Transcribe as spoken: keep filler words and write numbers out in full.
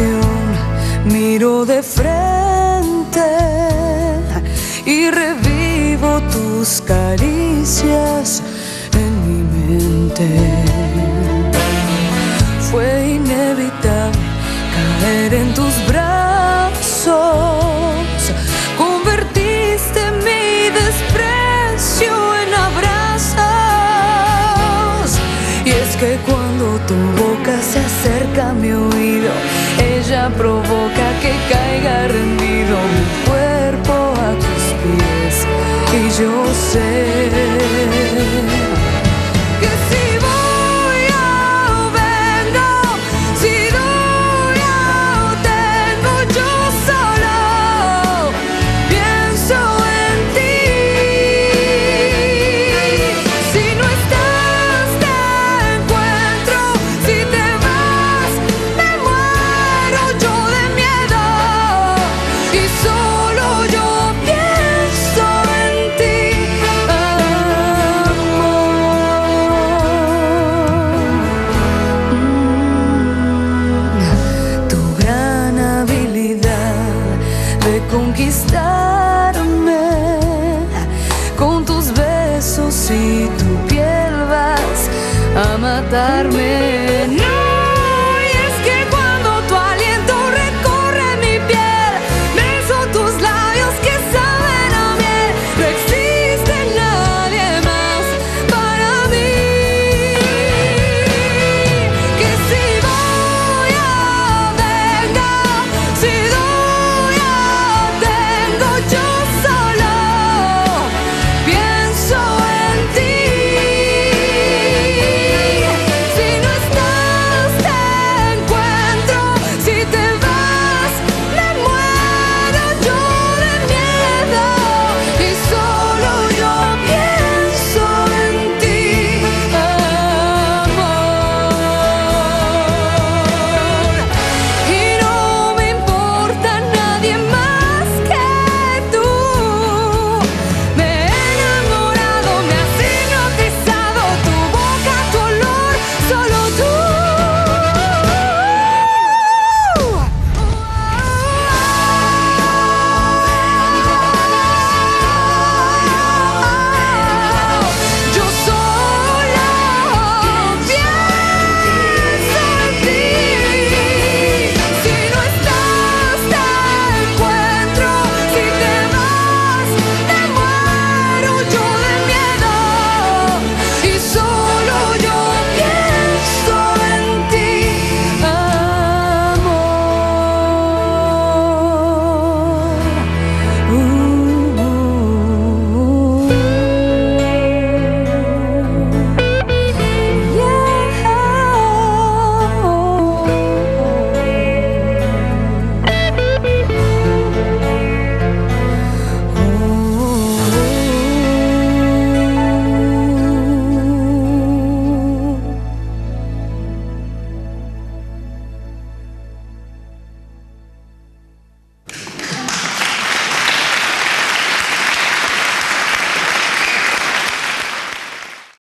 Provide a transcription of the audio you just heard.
avión, miro de frente y revivo tus caricias en mi mente. Fue inevitable caer en tus brazos, convertiste mi desprecio en abrazos. Y es que cuando tu boca se acerca a mi oído, ella provoca que caiga rendido mi cuerpo a tus pies. Y yo sé que si voy o vengo, si doy o tengo, yo solo pienso en ti. Si no estás te encuentro, si te vas me muero yo de miedo y solo yo pienso en ti, amor. Mm, Tu gran habilidad de conquistarme con tus besos y tu piel vas a matarme.